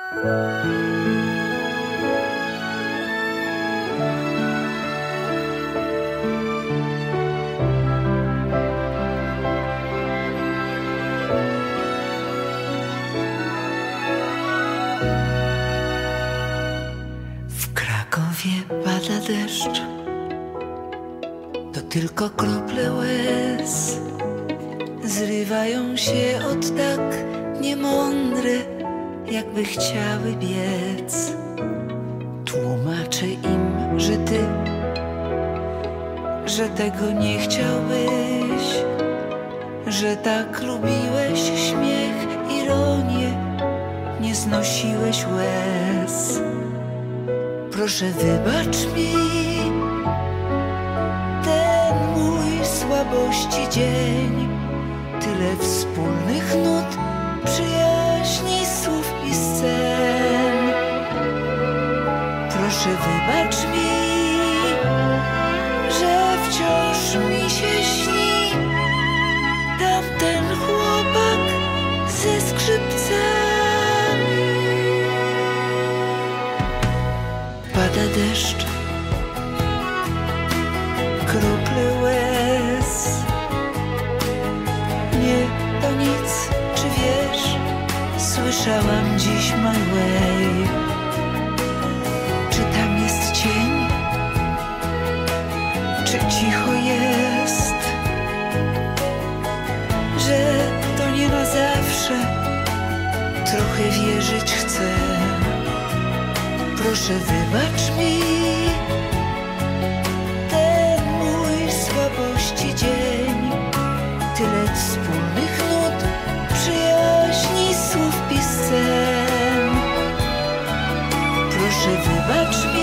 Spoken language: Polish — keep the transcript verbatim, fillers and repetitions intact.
W Krakowie pada deszcz, to tylko krople łez zrywają się od tak niemądre, jakby chciały biec. Tłumaczę im, że ty, że tego nie chciałbyś, że tak lubiłeś śmiech, ironię, nie znosiłeś łez. Proszę wybacz mi ten mój słabości dzień, tyle wspólnych nut, przyjaźni, słów i scen. Proszę wybacz mi, że wciąż mi się śni tamten chłopak ze skrzypcami. Pada deszcz, krople łez. Nie, to nic, czy wiesz, słyszałam dziś my way. Czy tam jest cień? Czy cicho jest? Że to nie na zawsze, trochę wierzyć chcę. Proszę wybacz mi ten mój słabości dzień, tyle wspólnych nut, przyjaźni, słów i scen. Proszę wybacz mi